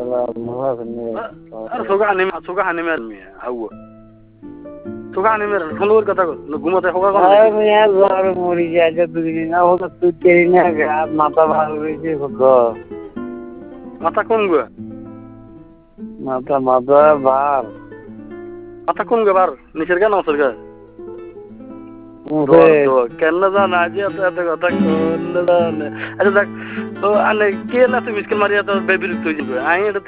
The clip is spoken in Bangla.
আর সোগা হানি মের মিয়া হাউয়া সোগা হানি মের সুন্দর কথা ঘুমাতে হোগা কোন মিয়া জ্বর মরি যায় যে দুদিন না হতো তুই তেরি না মাথা ভালো হয়েছে মাথা কোন গো মাথা মাথা ভার মাথা কোন গো বার নিচের গা নসের গা কেন জানা যে এত কথা কোন জানে আচ্ছা দেখ ও আনে কে না তুই মিসকেল মারিয়া তো বেবিরক্ত হয়ে যাবে আই